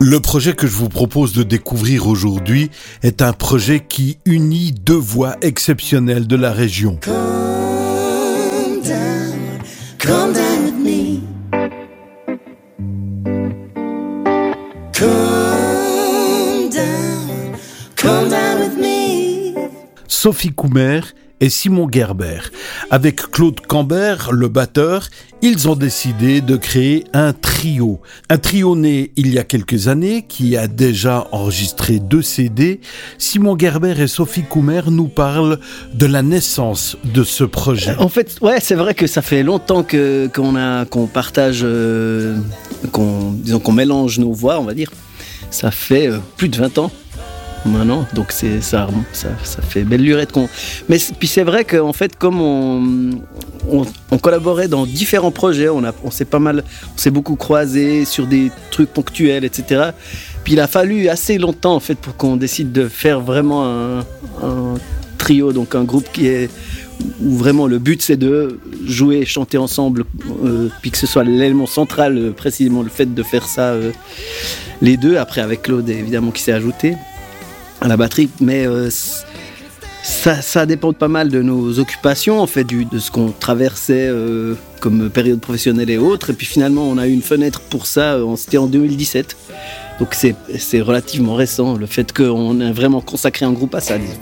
Le projet que je vous propose de découvrir aujourd'hui est un projet qui unit deux voix exceptionnelles de la région. Come down with me. Come down with me. Sophie Coumer et Simon Gerber. Avec Claude Cambert, le batteur, ils ont décidé de créer un trio. Un trio né il y a quelques années, qui a déjà enregistré 2 CD. Simon Gerber et Sophie Coumer nous parlent de la naissance de ce projet. En fait, ouais, c'est vrai que ça fait longtemps qu'on partage, qu'on mélange nos voix, on va dire. Ça fait plus de 20 ans. Maintenant, donc ça fait belle lurette mais puis c'est vrai qu'en fait, comme on collaborait dans différents projets, on s'est beaucoup croisés sur des trucs ponctuels, etc. Puis il a fallu assez longtemps en fait pour qu'on décide de faire vraiment un trio, donc un groupe où vraiment le but c'est de jouer et chanter ensemble, puis que ce soit l'élément central, précisément le fait de faire ça les deux, après avec Claude évidemment qui s'est ajouté à la batterie, mais ça dépend pas mal de nos occupations, en fait, de ce qu'on traversait comme période professionnelle et autres. Et puis finalement, on a eu une fenêtre pour ça, c'était en 2017. Donc c'est relativement récent, le fait qu'on ait vraiment consacré un groupe à ça, disons.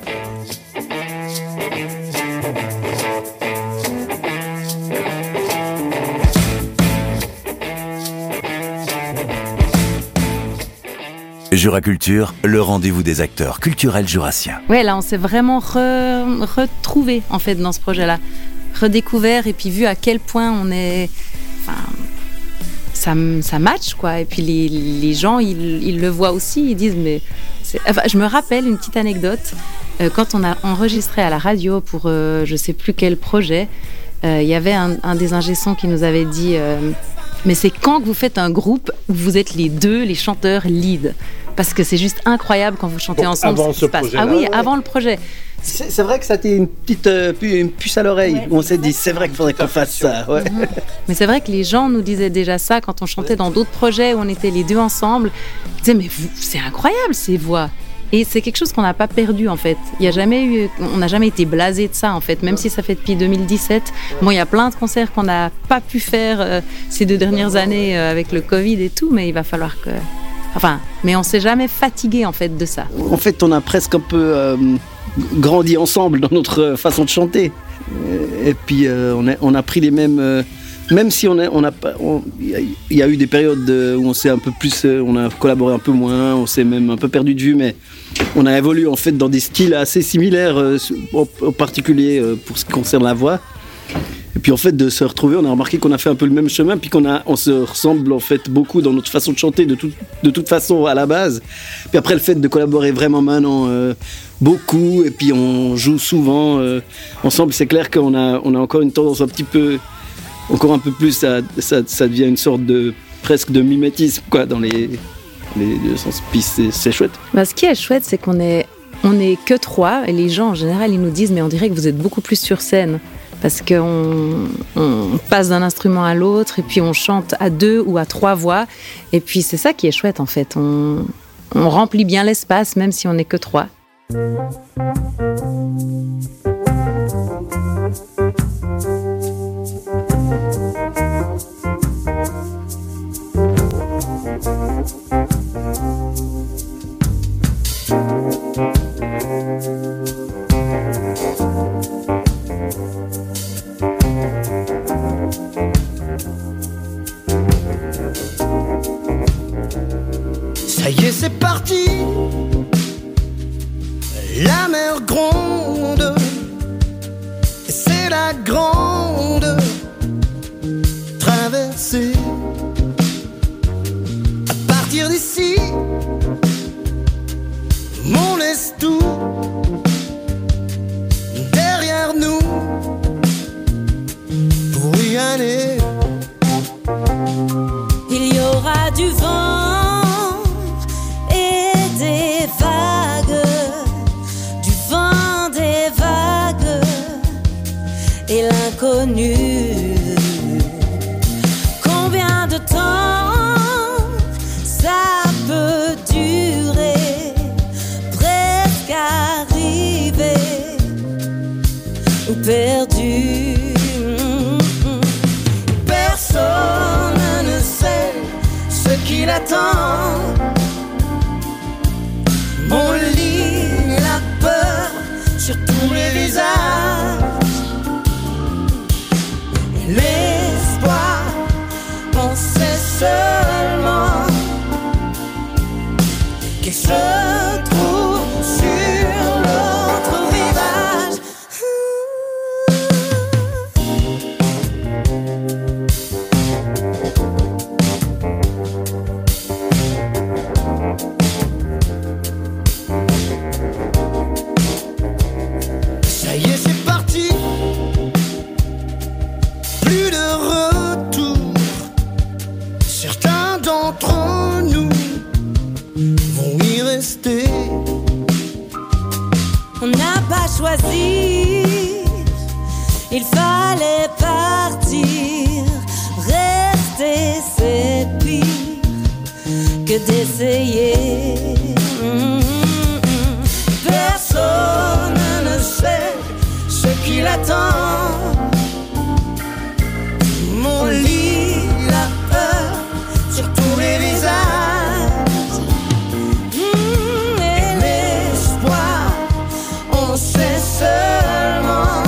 Juraculture, le rendez-vous des acteurs culturels jurassiens. Ouais, là, on s'est vraiment retrouvés, en fait, dans ce projet-là. Redécouvert, et puis vu à quel point on est... Enfin, ça match, quoi. Et puis les gens, ils le voient aussi, ils disent, mais... je me rappelle une petite anecdote. Quand on a enregistré à la radio pour je sais plus quel projet, il y avait un des ingé-sons qui nous avait dit... mais c'est quand que vous faites un groupe où vous êtes les deux, les chanteurs lead. Parce que c'est juste incroyable quand vous chantez ensemble. Avant ce projet. Ah oui, avant le projet. C'est vrai que ça a été une petite une puce à l'oreille. Ouais. On s'est dit, c'est vrai qu'il faudrait qu'on fasse ça. Ouais. Mais c'est vrai que les gens nous disaient déjà ça quand on chantait dans d'autres projets où on était les deux ensemble. Ils disaient, mais c'est incroyable ces voix. Et c'est quelque chose qu'on n'a pas perdu en fait. On n'a jamais été blasé de ça en fait, même si ça fait depuis 2017. Bon, il y a plein de concerts qu'on n'a pas pu faire ces 2 dernières années avec le Covid et tout, mais il va falloir que... mais on s'est jamais fatigué en fait de ça. En fait, on a presque un peu grandi ensemble dans notre façon de chanter. Et puis on a pris les mêmes... même si il y a eu des périodes où on s'est un peu plus, on a collaboré un peu moins, on s'est même un peu perdu de vue, mais on a évolué en fait dans des styles assez similaires, en particulier pour ce qui concerne la voix. Et puis en fait de se retrouver, on a remarqué qu'on a fait un peu le même chemin, puis on se ressemble en fait beaucoup dans notre façon de chanter de toute façon à la base. Puis après le fait de collaborer vraiment maintenant beaucoup, et puis on joue souvent ensemble, c'est clair qu'on a encore une tendance encore un peu plus, ça devient une sorte de presque de mimétisme quoi, dans les deux sens. Puis c'est chouette. Ce qui est chouette, c'est qu'on est que 3, et les gens en général ils nous disent, mais on dirait que vous êtes beaucoup plus sur scène. Parce qu'on passe d'un instrument à l'autre, et puis on chante à 2 ou à 3 voix. Et puis c'est ça qui est chouette en fait. On remplit bien l'espace, même si on n'est que 3. Ça y est, c'est parti. La mer gronde. C'est la grande traversée. À partir d'ici, on laisse tout derrière nous pour y aller. Il y aura du vent et des vagues, du vent, des vagues et l'inconnu. Combien de temps ça peut qui l'attend. On lit la peur sur tous les visages. Et l'espoir, on sait seulement qu'il se trouve sur l'autre rivage. Ça y est, c'est parti. Plus de retour. Certains d'entre nous vont y rester. On n'a pas choisi, il fallait partir. Rester, c'est pire que d'essayer. Personne ne sait ce qui l'attend. On lit la peur sur tous les visages. Et l'espoir, on sait seulement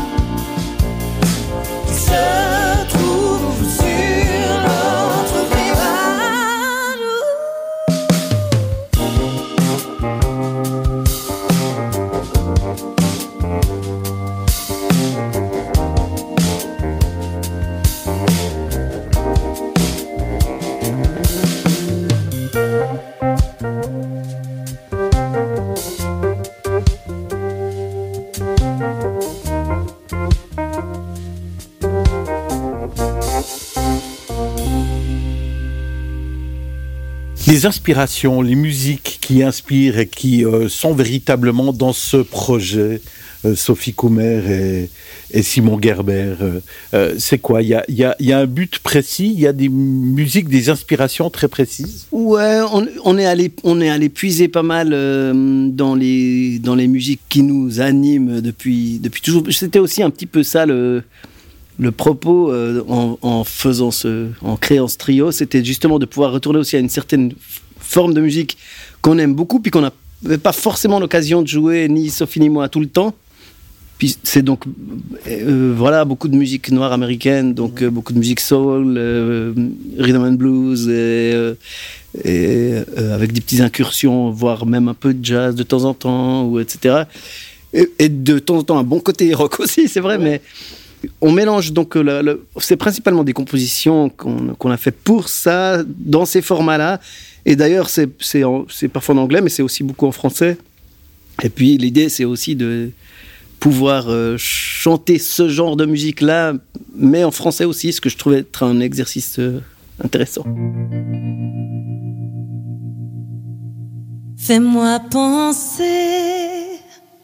qu'il se trouve sur l'autre rivage. Les inspirations, les musiques qui inspirent et qui sont véritablement dans ce projet, Sophie Coumer et Simon Gerber, c'est quoi ? Il y a un but précis, il y a des musiques, des inspirations très précises ? Ouais, on est allé puiser pas mal dans les musiques qui nous animent depuis toujours. C'était aussi un petit peu ça le propos en créant ce trio, c'était justement de pouvoir retourner aussi à une certaine forme de musique qu'on aime beaucoup, puis qu'on n'avait pas forcément l'occasion de jouer, ni Sophie ni moi, tout le temps. Puis c'est donc voilà, beaucoup de musique noire américaine, donc beaucoup de musique soul, rhythm and blues, et avec des petites incursions, voire même un peu de jazz de temps en temps, ou etc. Et de temps en temps un bon côté rock aussi, c'est vrai, mais on mélange donc, c'est principalement des compositions qu'on a fait pour ça, dans ces formats-là. Et d'ailleurs, c'est parfois en anglais, mais c'est aussi beaucoup en français. Et puis l'idée, c'est aussi de pouvoir chanter ce genre de musique-là, mais en français aussi, ce que je trouvais être un exercice intéressant. Fais-moi penser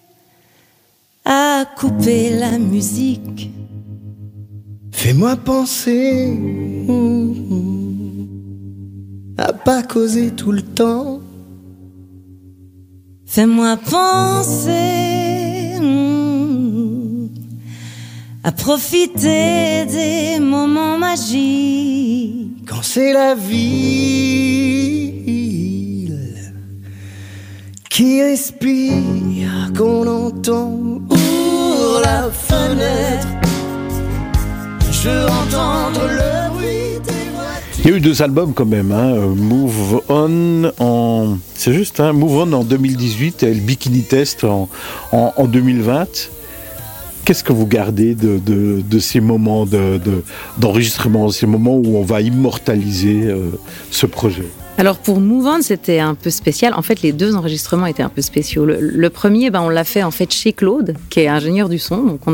à couper la musique. Fais-moi penser à pas causer tout le temps. Fais-moi penser à profiter des moments magiques. Quand c'est la ville qui respire, qu'on entend, ouvre la fenêtre. Je veux entendre le bruit des voitures. Il y a eu 2 albums quand même, Move On c'est juste, Move On en 2018 et le Bikini Test en 2020. Qu'est-ce que vous gardez de ces moments d'enregistrement, ces moments où on va immortaliser ce projet ? Alors pour Move On, c'était un peu spécial. En fait, les 2 enregistrements étaient un peu spéciaux. Le premier, on l'a fait en fait chez Claude, qui est ingénieur du son. Donc on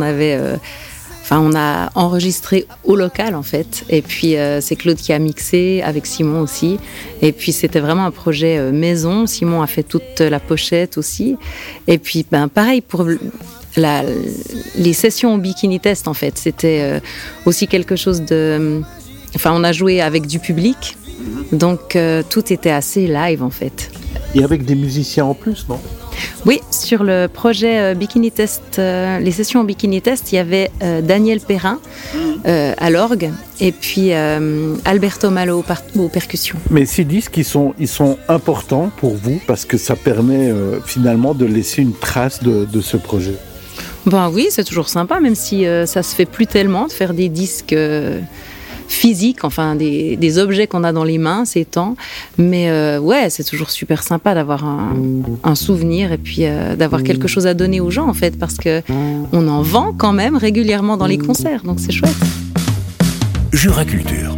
a enregistré au local en fait. Et puis c'est Claude qui a mixé avec Simon aussi. Et puis c'était vraiment un projet maison. Simon a fait toute la pochette aussi. Et puis pareil pour les sessions au Bikini Test en fait. C'était aussi quelque chose de... on a joué avec du public. Donc tout était assez live en fait. Et avec des musiciens en plus, non ? Oui, sur le projet Bikini Test, les sessions Bikini Test, il y avait Daniel Perrin à l'orgue et puis Alberto Malo aux percussions. Mais ces disques, ils sont importants pour vous parce que ça permet finalement de laisser une trace de ce projet. Ben oui, c'est toujours sympa, même si ça se fait plus tellement de faire des disques physiques, enfin des objets qu'on a dans les mains ces temps. Mais ouais, c'est toujours super sympa d'avoir un souvenir et puis d'avoir quelque chose à donner aux gens en fait, parce que on en vend quand même régulièrement dans les concerts, donc c'est chouette. Jura Culture.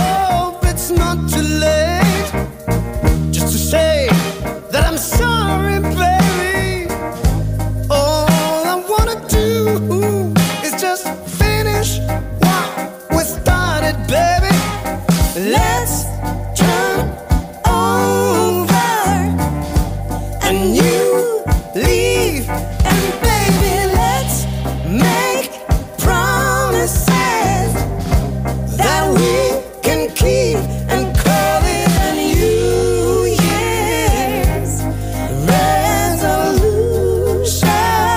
Let's turn over and you leave, and baby, let's make promises that we can keep and call it a New Year's resolution.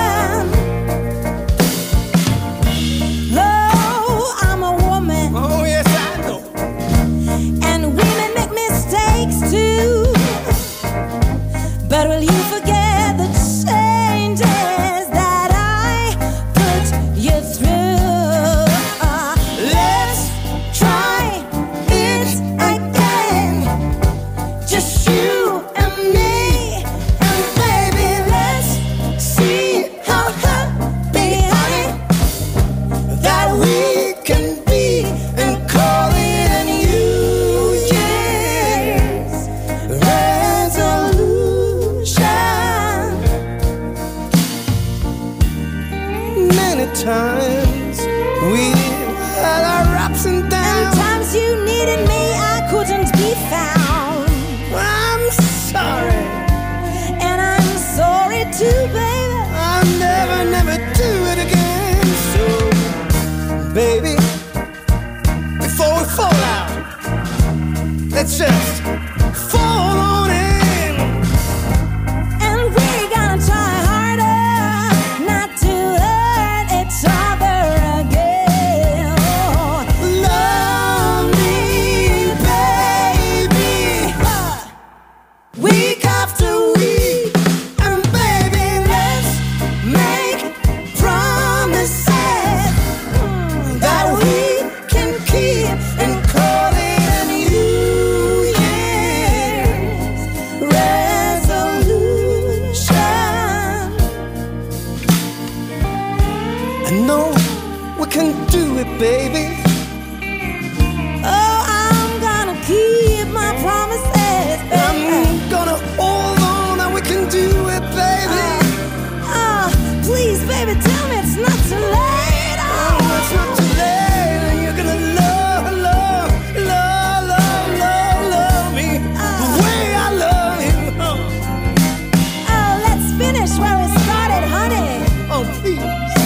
Though I'm a woman, oh yes I know, and women make mistakes too. But will you forget the changes that I put you through? Let's try it again, just you and me, and baby, let's see how happy, honey, that we can be and call it a New Year's resolution. Many times we've had our ups and downs, and times you needed me, I couldn't be found. I'm sorry, and I'm sorry too, baby. I'll never do it again. So, baby, before we fall out, let's just fall on in. And we're gonna try harder not to hurt each other again. Love me, baby, week after week. And baby, let's make promises that we can keep and call it a New Year's resolution. I know we can do it, baby. Oh, I'm gonna keep my promises, baby. I'm gonna hold on and we can do it, baby. Please, baby, tell me it's not too late. Oh, it's not too late, and you're gonna love me the way I love you. Oh, let's finish where we started, honey. Oh, please.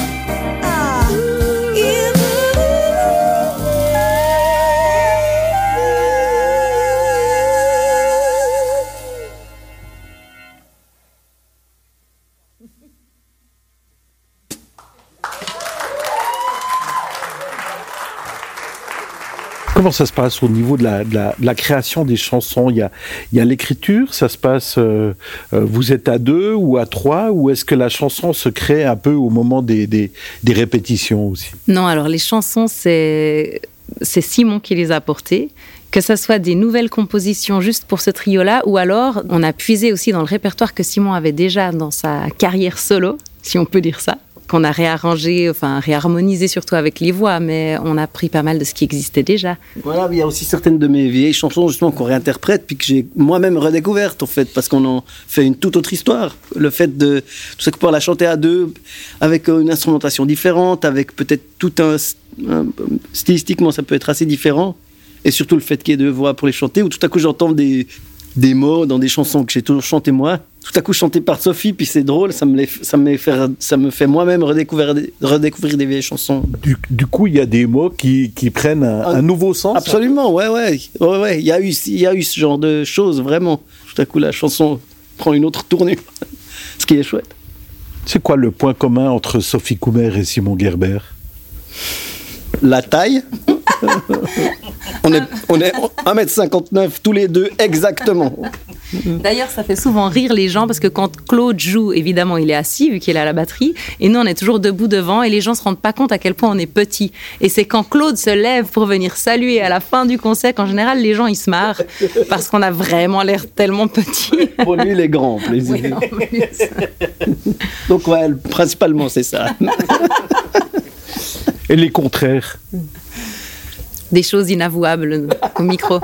Comment ça se passe au niveau de la création des chansons? Il y a l'écriture, ça se passe, vous êtes à 2 ou à 3, ou est-ce que la chanson se crée un peu au moment des répétitions aussi? Non, alors les chansons, c'est Simon qui les a apportées. Que ça soit des nouvelles compositions juste pour ce trio-là, ou alors on a puisé aussi dans le répertoire que Simon avait déjà dans sa carrière solo, si on peut dire ça, qu'on a réarrangé, enfin réharmonisé surtout avec les voix, mais on a pris pas mal de ce qui existait déjà. Voilà, il y a aussi certaines de mes vieilles chansons justement qu'on réinterprète, puis que j'ai moi-même redécouvertes en fait, parce qu'on en fait une toute autre histoire. Le fait de tout ça, que pouvoir la chanter à 2, avec une instrumentation différente, avec peut-être tout stylistiquement ça peut être assez différent, et surtout le fait qu'il y ait 2 voix pour les chanter, où tout à coup j'entends des mots dans des chansons que j'ai toujours chantées moi, tout à coup chantées par Sophie, puis c'est drôle, ça me fait moi-même redécouvrir des vieilles chansons. Du coup, il y a des mots qui prennent un nouveau sens. Absolument, ouais. Il y a eu ce genre de choses, vraiment. Tout à coup, la chanson prend une autre tournure. ce qui est chouette. C'est quoi le point commun entre Sophie Coumer et Simon Gerber? La taille. on est 1m59 tous les deux, exactement. D'ailleurs, ça fait souvent rire les gens parce que quand Claude joue, évidemment, il est assis vu qu'il est à la batterie et nous, on est toujours debout devant et les gens se rendent pas compte à quel point on est petit. Et c'est quand Claude se lève pour venir saluer à la fin du concert qu'en général, les gens, ils se marrent parce qu'on a vraiment l'air tellement petit. Pour lui, il est grand, plaisir. Oui, en plus. Donc, ouais, principalement, c'est ça. Et les contraires? Des choses inavouables au micro.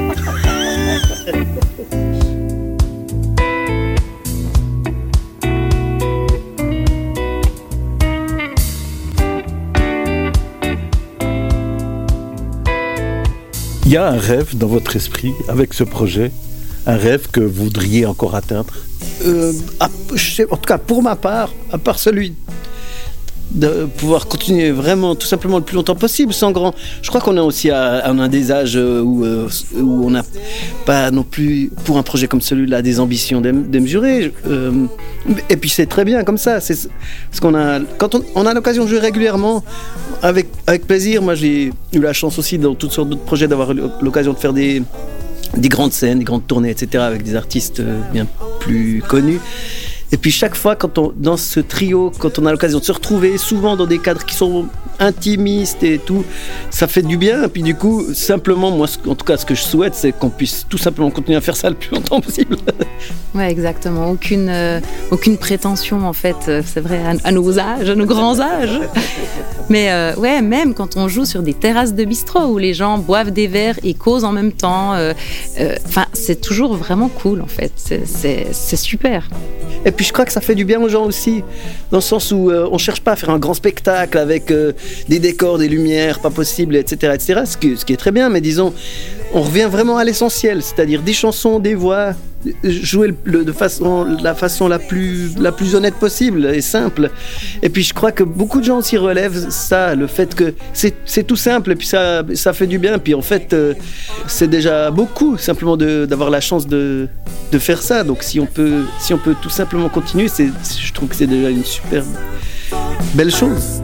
Il y a un rêve dans votre esprit avec ce projet? Un rêve que vous voudriez encore atteindre? En tout cas, pour ma part, à part celui de pouvoir continuer vraiment tout simplement le plus longtemps possible sans grand. Je crois qu'on a aussi un des âges où on n'a pas non plus pour un projet comme celui-là des ambitions démesurées. Et puis c'est très bien comme ça. C'est parce qu'on a quand on a l'occasion de jouer régulièrement avec plaisir. Moi j'ai eu la chance aussi dans toutes sortes d'autres projets d'avoir l'occasion de faire des grandes scènes, des grandes tournées, etc. avec des artistes bien plus connus. Et puis chaque fois, dans ce trio, quand on a l'occasion de se retrouver, souvent dans des cadres qui sont intimistes et tout, ça fait du bien. Et puis du coup, simplement, moi, en tout cas, ce que je souhaite, c'est qu'on puisse tout simplement continuer à faire ça le plus longtemps possible. Ouais, exactement. Aucune prétention, en fait, c'est vrai, à nos âges, à nos grands âges. Mais ouais, même quand on joue sur des terrasses de bistrot où les gens boivent des verres et causent en même temps, c'est toujours vraiment cool, en fait. C'est super. Et puis je crois que ça fait du bien aux gens aussi, dans le sens où on cherche pas à faire un grand spectacle avec des décors, des lumières, pas possible, etc., ce qui est très bien, mais disons, on revient vraiment à l'essentiel, c'est-à-dire des chansons, des voix, jouer de la façon la plus honnête possible et simple. Et puis je crois que beaucoup de gens aussi relèvent ça, le fait que c'est tout simple et puis ça fait du bien. Puis en fait, c'est déjà beaucoup simplement d'avoir la chance de faire ça. Donc si on peut tout simplement continuer, je trouve que c'est déjà une super belle chose.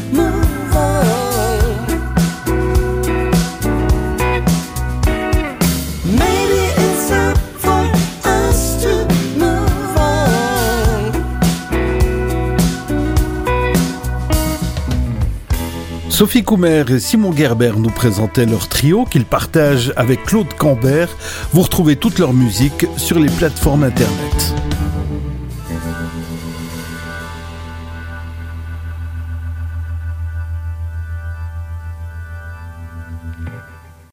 Sophie Coumer et Simon Gerber nous présentaient leur trio qu'ils partagent avec Claude Cambert. Vous retrouvez toute leur musique sur les plateformes internet.